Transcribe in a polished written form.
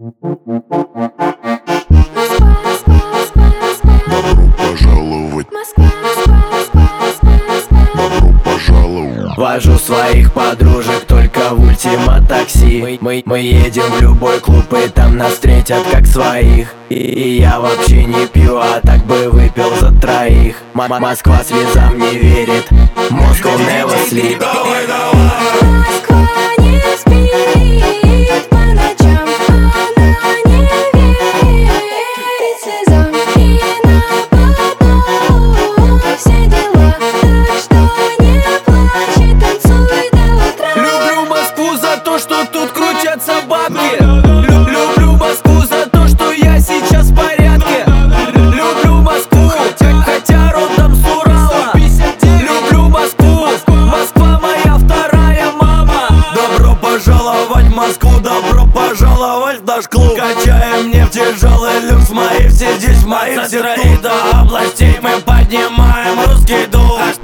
Вожу своих подружек только в Ультима такси. Мы едем в любой клуб, и там нас встретят как своих. И я вообще не пью, а так бы выпил за троих. Москва слезам не верит, Moscow never sleep. Давай, давай! Москва не спит по ночам, она не верит слезам и на потом все дела. Так что не плачь и танцуй до утра. Люблю Москву за то, что тут крутятся бабки. Люблю Москву за то, что я сейчас в порядке. Люблю Москву, хотя родом с Урала. Люблю Москву, Москва моя вторая мама. Добро пожаловать в Москву, добро пожаловать в наш клуб. Качаем нефть, тяжелый люкс, мои все здесь, мои все тут. И до областей мы поднимаем русский дух.